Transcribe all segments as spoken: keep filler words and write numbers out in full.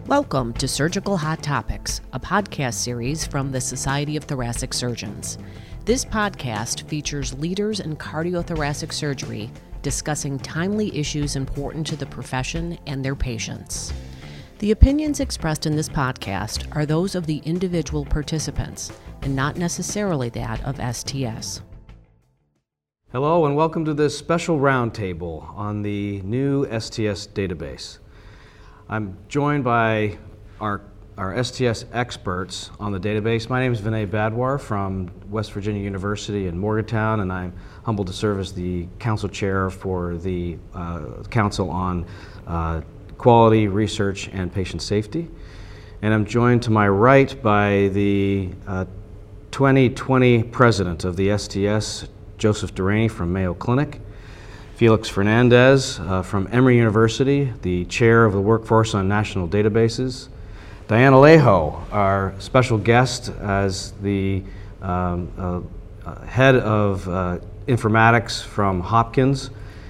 Welcome to Surgical Hot Topics, a podcast series from the Society of Thoracic Surgeons. This podcast features leaders in cardiothoracic surgery discussing timely issues important to the profession and their patients. The opinions expressed in this podcast are those of the individual participants and not necessarily that of S T S. Hello and welcome to this special roundtable on the new S T S database. I'm joined by our, our S T S experts on the database. My name is Vinay Badwar from West Virginia University in Morgantown, and I'm humbled to serve as the council chair for the uh, Council on uh, Quality, Research, and Patient Safety. And I'm joined to my right by the uh, twenty twenty president of the S T S, Joseph Deraney from Mayo Clinic, Felix Fernandez uh, from Emory University, the chair of the Workforce on National Databases, Diana Alejo, our special guest as the um, uh, uh, head of uh, informatics from Hopkins,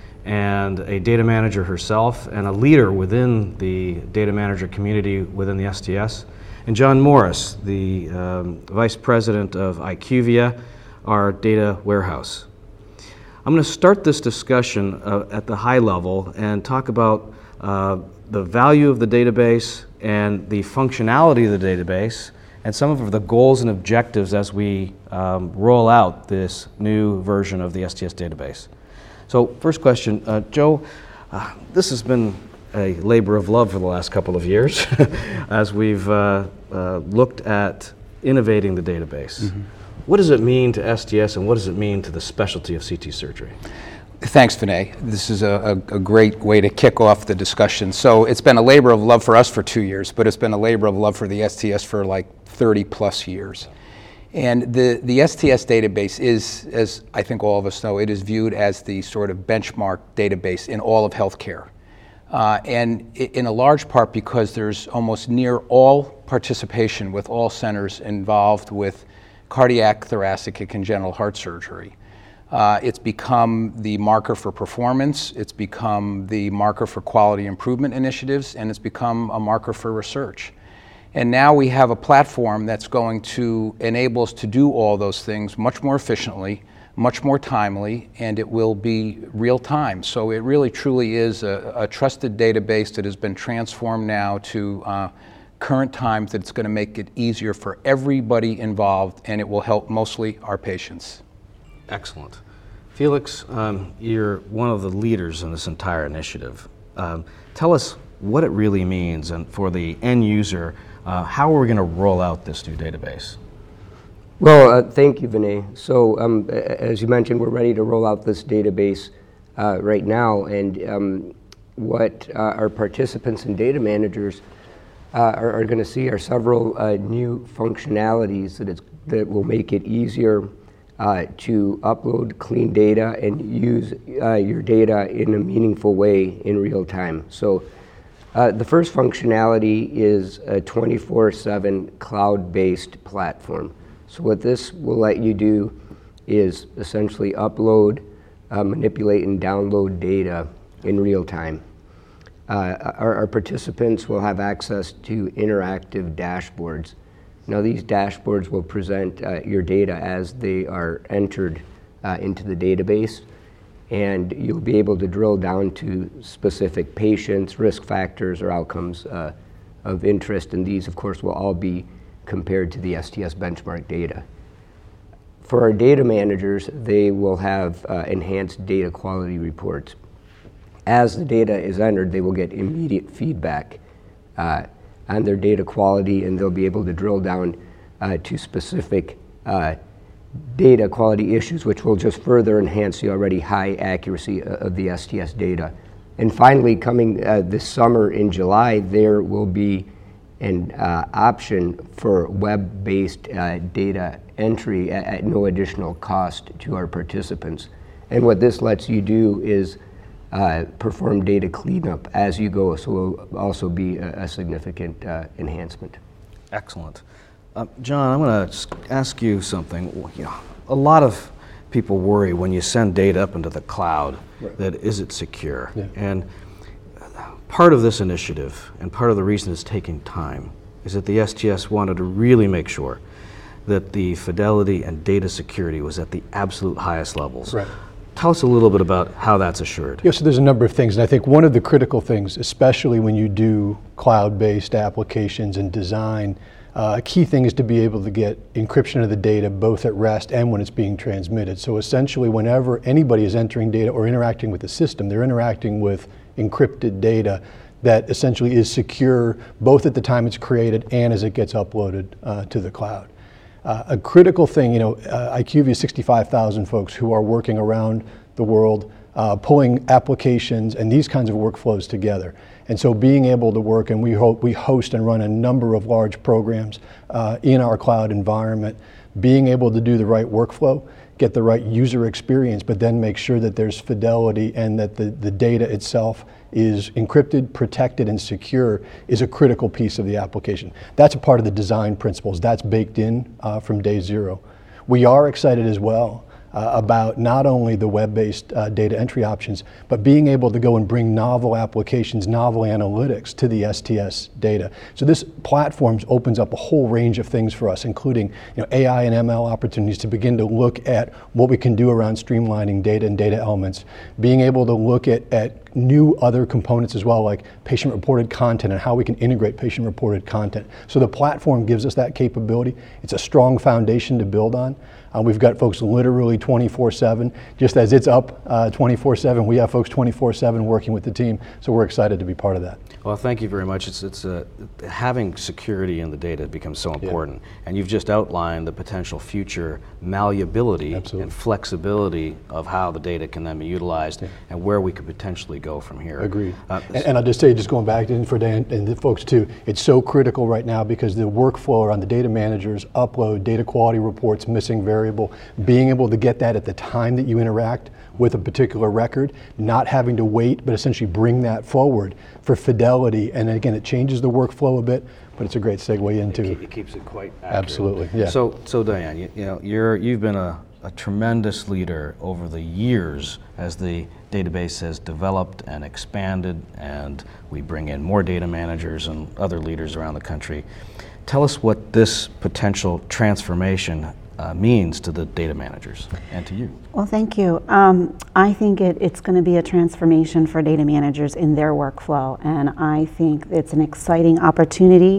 and a data manager herself, and a leader within the data manager community within the S T S, and John Morris, the um, vice president of IQVIA, our data warehouse. I'm going to start this discussion uh, at the high level and talk about uh, the value of the database and the functionality of the database and some of the goals and objectives as we um, roll out this new version of the S T S database. So first question, uh, Joe, uh, this has been a labor of love for the last couple of years as we've uh, uh, looked at innovating the database. Mm-hmm. What does it mean to S T S and what does it mean to the specialty of C T surgery? Thanks, Vinay. This is a, a, a great way to kick off the discussion. So it's been a labor of love for us for two years, but it's been a labor of love for the S T S for like thirty plus years. And the, the S T S database is, as I think all of us know, it is viewed as the sort of benchmark database in all of healthcare. Uh, and in a large part because there's almost near all participation with all centers involved with cardiac, thoracic, and congenital heart surgery. Uh, it's become the marker for performance, it's become the marker for quality improvement initiatives, and it's become a marker for research. And now we have a platform that's going to enable us to do all those things much more efficiently, much more timely, and it will be real time. So it really truly is a, a trusted database that has been transformed now to uh, current times, that it's going to make it easier for everybody involved, and it will help mostly our patients. Excellent. Felix, um, you're one of the leaders in this entire initiative. Um, tell us what it really means, and for the end user, uh, how are we going to roll out this new database? Well, uh, thank you, Vinay. So um, as you mentioned, we're ready to roll out this database uh, right now, and um, what uh, our participants and data managers Uh, are, are going to see are several uh, new functionalities that, it's, that will make it easier uh, to upload clean data and use uh, your data in a meaningful way in real time. So uh, the first functionality is a twenty-four seven cloud-based platform. So what this will let you do is essentially upload, uh, manipulate, and download data in real time. Uh, our, our participants will have access to interactive dashboards. Now these dashboards will present uh, your data as they are entered uh, into the database, and you'll be able to drill down to specific patients, risk factors, or outcomes uh, of interest, and these of course will all be compared to the S T S benchmark data. For our data managers, they will have uh, enhanced data quality reports. As the data is entered, they will get immediate feedback uh, on their data quality, and they'll be able to drill down uh, to specific uh, data quality issues, which will just further enhance the already high accuracy of the S T S data. And finally, coming uh, this summer in July, there will be an uh, option for web-based uh, data entry at, at no additional cost to our participants. And what this lets you do is Uh, perform data cleanup as you go, so will also be a, a significant uh, enhancement. Excellent. Uh, John, I'm going to ask you something. You know, a lot of people worry when you send data up into the cloud, right, that is it secure? Yeah. And part of this initiative and part of the reason it's taking time is that the S T S wanted to really make sure that the fidelity and data security was at the absolute highest levels. Right. Tell us a little bit about how that's assured. Yeah, so there's a number of things, and I think one of the critical things, especially when you do cloud-based applications and design, uh, a key thing is to be able to get encryption of the data both at rest and when it's being transmitted. So essentially, whenever anybody is entering data or interacting with the system, they're interacting with encrypted data that essentially is secure both at the time it's created and as it gets uploaded uh, to the cloud. Uh, a critical thing, you know, uh, IQVIA is sixty-five thousand folks who are working around the world, uh, pulling applications and these kinds of workflows together. And so being able to work, and we hope we host and run a number of large programs uh, in our cloud environment, being able to do the right workflow, get the right user experience, but then make sure that there's fidelity and that the, the data itself is encrypted, protected, and secure is a critical piece of the application. That's a part of the design principles. That's baked in uh, from day zero. We are excited as well uh, about not only the web-based uh, data entry options, but being able to go and bring novel applications, novel analytics to the S T S data. So this platform opens up a whole range of things for us, including you know, A I and M L opportunities to begin to look at what we can do around streamlining data and data elements, being able to look at, at new other components as well, like patient-reported content and how we can integrate patient-reported content. So the platform gives us that capability. It's a strong foundation to build on. Uh, we've got folks literally twenty-four seven. Just as it's up uh, twenty-four seven, we have folks twenty-four seven working with the team, so we're excited to be part of that. Well, thank you very much. It's, it's uh, having security in the data becomes so important, yeah. And you've just outlined the potential future malleability Absolutely. And flexibility of how the data can then be utilized, yeah. And where we could potentially go from here. Agreed. Uh, and, so and I'll just say, just going back to for Dan and the folks too, it's so critical right now because the workflow around the data managers, upload data quality reports, missing variable, being able to get that at the time that you interact with a particular record, not having to wait, but essentially bring that forward for fidelity. And again, it changes the workflow a bit, but it's a great segue into. It, it keeps it quite accurate. Absolutely, yeah. So, so Diane, you, you know, you're you've been a, a tremendous leader over the years as the database has developed and expanded, and we bring in more data managers and other leaders around the country. Tell us what this potential transformation Uh, means to the data managers and to you. Well, thank you. Um, I think it, it's going to be a transformation for data managers in their workflow, and I think it's an exciting opportunity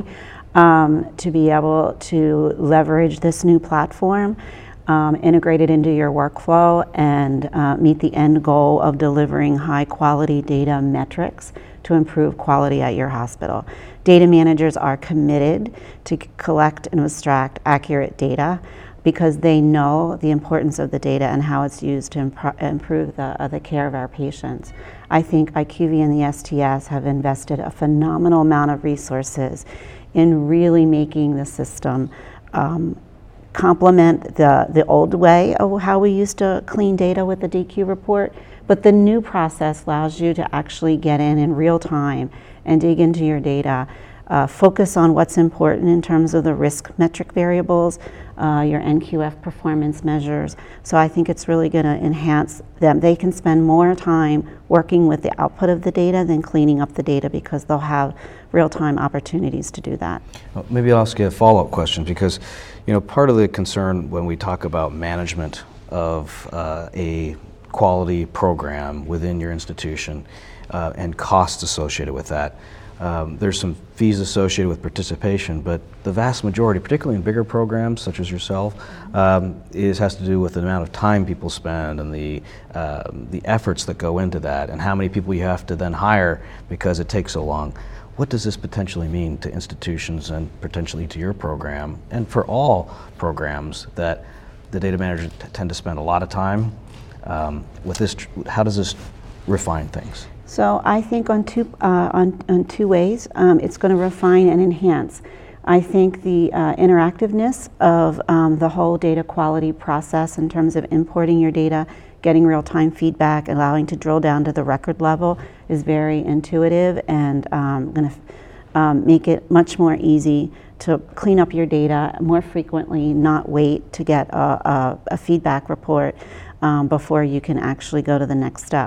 um, to be able to leverage this new platform, um, integrate it into your workflow, and uh, meet the end goal of delivering high quality data metrics to improve quality at your hospital. Data managers are committed to collect and extract accurate data, because they know the importance of the data and how it's used to impro- improve the, uh, the care of our patients. I think IQVIA and the S T S have invested a phenomenal amount of resources in really making the system um, complement the, the old way of how we used to clean data with the D Q report, but the new process allows you to actually get in in real time and dig into your data. Uh, focus on what's important in terms of the risk metric variables, uh, your N Q F performance measures. So I think it's really going to enhance them. They can spend more time working with the output of the data than cleaning up the data because they'll have real-time opportunities to do that. Well, maybe I'll ask you a follow-up question because, you know, part of the concern when we talk about management of uh, a quality program within your institution uh, and costs associated with that. Um, there's some fees associated with participation, but the vast majority, particularly in bigger programs such as yourself, um, is has to do with the amount of time people spend and the uh, the efforts that go into that, and how many people you have to then hire because it takes so long. What does this potentially mean to institutions and potentially to your program, and for all programs that the data managers t- tend to spend a lot of time um, with this? Tr- how does this refine things? So I think on two uh, on, on two ways. Um, it's going to refine and enhance. I think the uh, interactiveness of um, the whole data quality process in terms of importing your data, getting real-time feedback, allowing to drill down to the record level is very intuitive and um, going to um, make it much more easy to clean up your data more frequently, not wait to get a, a, a feedback report um, before you can actually go to the next step.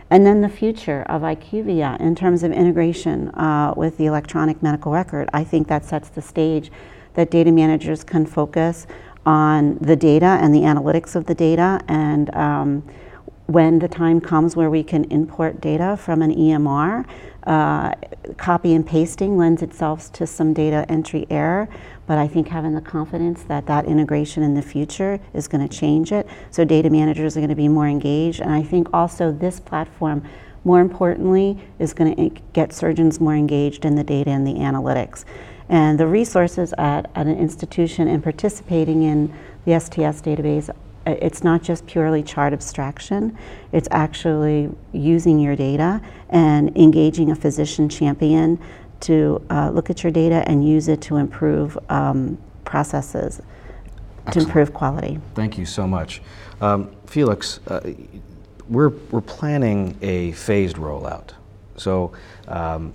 And then the future of IQVIA in terms of integration uh, with the electronic medical record, I think that sets the stage that data managers can focus on the data and the analytics of the data, and um, when the time comes where we can import data from an E M R, uh, copy and pasting lends itself to some data entry error, but I think having the confidence that that integration in the future is going to change it, so data managers are going to be more engaged. And I think also this platform, more importantly, is going to get surgeons more engaged in the data and the analytics. And the resources at, at an institution and participating in the S T S database, it's not just purely chart abstraction, it's actually using your data and engaging a physician champion to uh, look at your data and use it to improve um, processes, Excellent. to improve quality. Thank you so much. Um, Felix, uh, we're, we're planning a phased rollout. So um,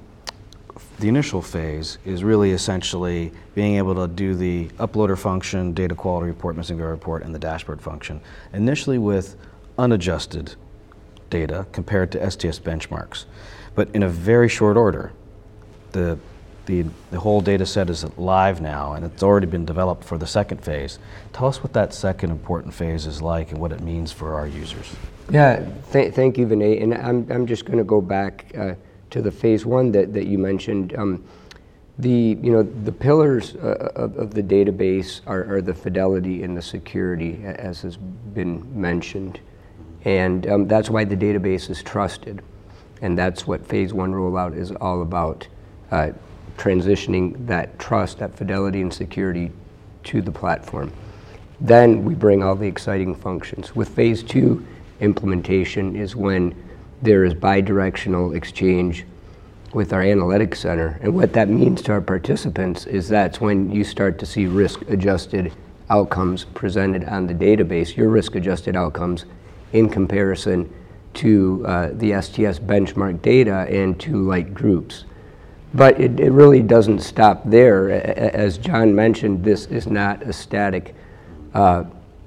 the initial phase is really essentially being able to do the uploader function, data quality report, missing data report, and the dashboard function, initially with unadjusted data compared to S T S benchmarks. But in a very short order, the, the, the whole data set is live now, and it's already been developed for the second phase. Tell us what that second important phase is like and what it means for our users. Yeah, th thank you, Vinay. And I'm, I'm just going to go back uh, to the phase one that, that you mentioned. Um, the, you know, the pillars uh, of, of the database are, are the fidelity and the security, as has been mentioned. And um, that's why the database is trusted. And that's what phase one rollout is all about, uh, transitioning that trust, that fidelity and security to the platform. Then we bring all the exciting functions. With phase two implementation is when there is bidirectional exchange with our analytics center. And what that means to our participants is that's when you start to see risk-adjusted outcomes presented on the database, your risk-adjusted outcomes in comparison to uh, the S T S benchmark data and to like groups. But it, it really doesn't stop there. As John mentioned, this is not a static uh,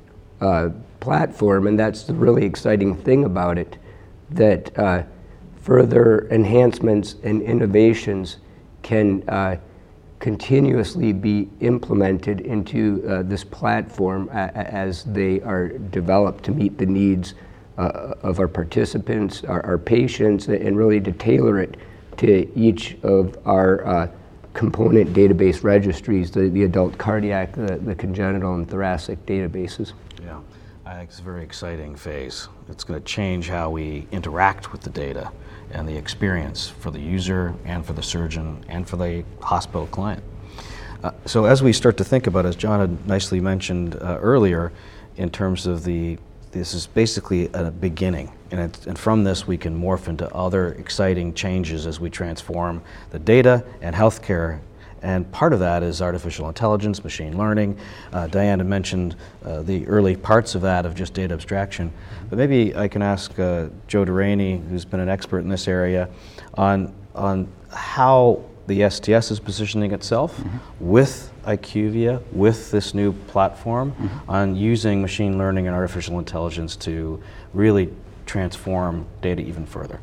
uh, platform, and that's the really exciting thing about it, that uh, further enhancements and innovations can uh, continuously be implemented into uh, this platform a as they are developed to meet the needs uh, of our participants, our, our patients, and really to tailor it to each of our uh, component database registries, the, the adult cardiac, the, the congenital and thoracic databases. Yeah, I think it's a very exciting phase. It's going to change how we interact with the data and the experience for the user and for the surgeon and for the hospital client. Uh, so as we start to think about, as John had nicely mentioned uh, earlier, in terms of the, this is basically a beginning, and, it, and from this we can morph into other exciting changes as we transform the data and healthcare. And part of that is artificial intelligence, machine learning. Uh, Diane had mentioned uh, the early parts of that, of just data abstraction. But maybe I can ask uh, Joe Deraney, who's been an expert in this area, on, on how the S T S is positioning itself mm-hmm. with IQVIA, with this new platform, mm-hmm. on using machine learning and artificial intelligence to really transform data even further.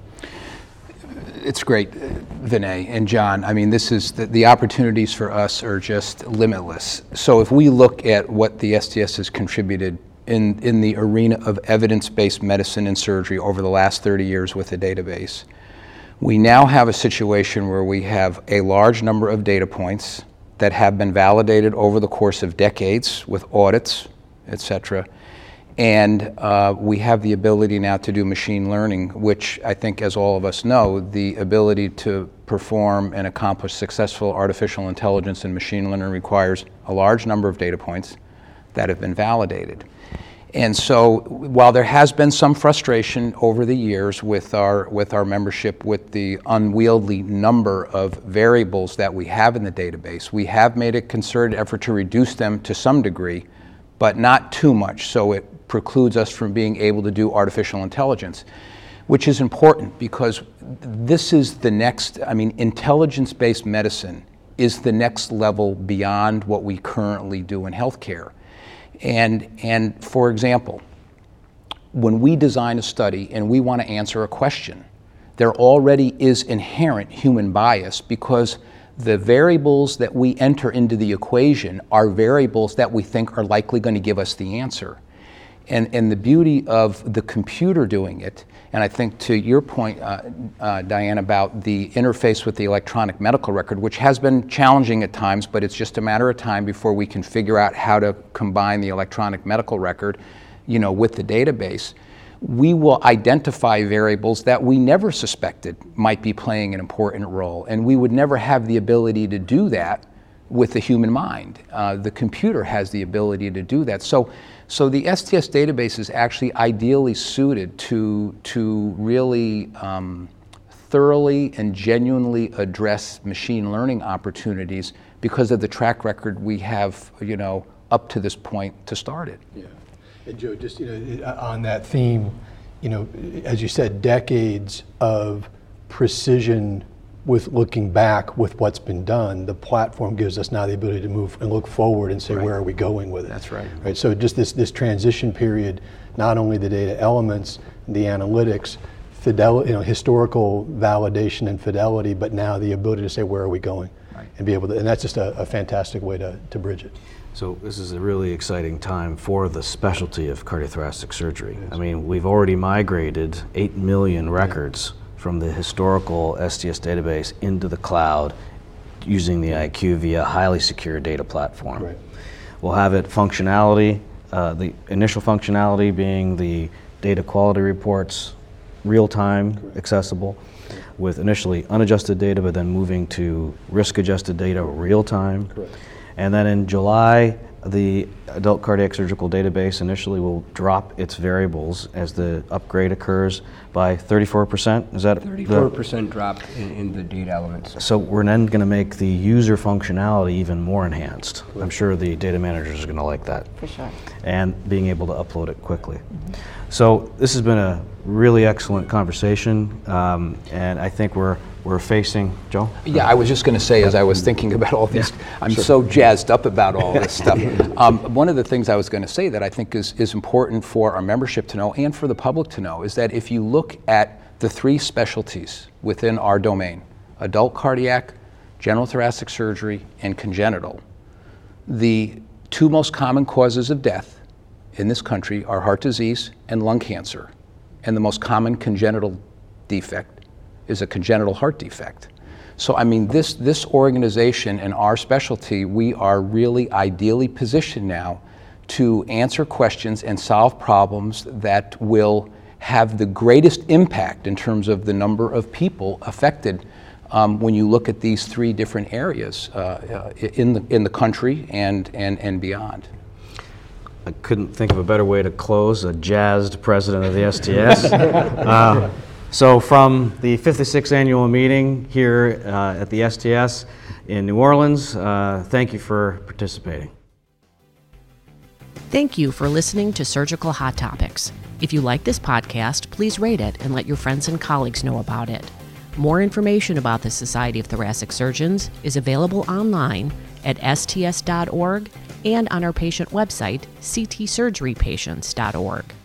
It's great, Vinay and John. I mean, this is the, the opportunities for us are just limitless. So if we look at what the S T S has contributed in, in the arena of evidence-based medicine and surgery over the last thirty years with the database, we now have a situation where we have a large number of data points that have been validated over the course of decades with audits, et cetera. And uh, we have the ability now to do machine learning, which I think, as all of us know, the ability to perform and accomplish successful artificial intelligence and machine learning requires a large number of data points that have been validated. And so while there has been some frustration over the years with our, with our membership with the unwieldy number of variables that we have in the database, we have made a concerted effort to reduce them to some degree, but not too much, so it precludes us from being able to do artificial intelligence, which is important because this is the next, I mean, intelligence-based medicine is the next level beyond what we currently do in healthcare. And, and for example, when we design a study and we want to answer a question, there already is inherent human bias because the variables that we enter into the equation are variables that we think are likely going to give us the answer. And, and the beauty of the computer doing it, and I think to your point, uh, uh, Diane, about the interface with the electronic medical record, which has been challenging at times, but it's just a matter of time before we can figure out how to combine the electronic medical record, you know, with the database. We will identify variables that we never suspected might be playing an important role, and we would never have the ability to do that with the human mind. Uh, the computer has the ability to do that. So, so the S T S database is actually ideally suited to, to really um, thoroughly and genuinely address machine learning opportunities because of the track record we have, you know, up to this point to start it. Yeah. And Joe, just you know, on that theme, you know, as you said, decades of precision with looking back with what's been done. The platform gives us now the ability to move and look forward and say, right, where are we going with it? That's right. Right. So just this this transition period, not only the data elements, the analytics, fidelity, you know, historical validation and fidelity, but now the ability to say, where are we going, right, and be able to. And that's just a, a fantastic way to to bridge it. So this is a really exciting time for the specialty of cardiothoracic surgery. I mean, we've already migrated eight million records from the historical S T S database into the cloud using the I Q via a highly secure data platform. Right. We'll have it functionality, uh, the initial functionality being the data quality reports, real-time, correct, accessible, with initially unadjusted data, but then moving to risk-adjusted data real-time. Correct. And then in July, the adult cardiac surgical database initially will drop its variables as the upgrade occurs by thirty-four percent. Is that thirty-four percent drop in, in the data elements. So we're then going to make the user functionality even more enhanced. I'm sure the data managers are going to like that. For sure. And being able to upload it quickly. Mm-hmm. So this has been a really excellent conversation, um, and I think we're we're facing, Joe? Yeah, I was just going to say, as I was thinking about all this, yeah, I'm sure. so jazzed up about all this stuff. Um, one of the things I was going to say that I think is, is important for our membership to know and for the public to know is that if you look at the three specialties within our domain, adult cardiac, general thoracic surgery, and congenital, the two most common causes of death in this country are heart disease and lung cancer. And the most common congenital defect is a congenital heart defect. So I mean, this, this organization and our specialty, we are really ideally positioned now to answer questions and solve problems that will have the greatest impact in terms of the number of people affected um, when you look at these three different areas uh, in, the, in the country and, and, and beyond. I couldn't think of a better way to close, a jazzed president of the S T S. uh, So from the fifty-sixth annual meeting here uh, at the S T S in New Orleans, uh, thank you for participating. Thank you for listening to Surgical Hot Topics. If you like this podcast, please rate it and let your friends and colleagues know about it. More information about the Society of Thoracic Surgeons is available online at S T S dot org and on our patient website, c t surgery patients dot org.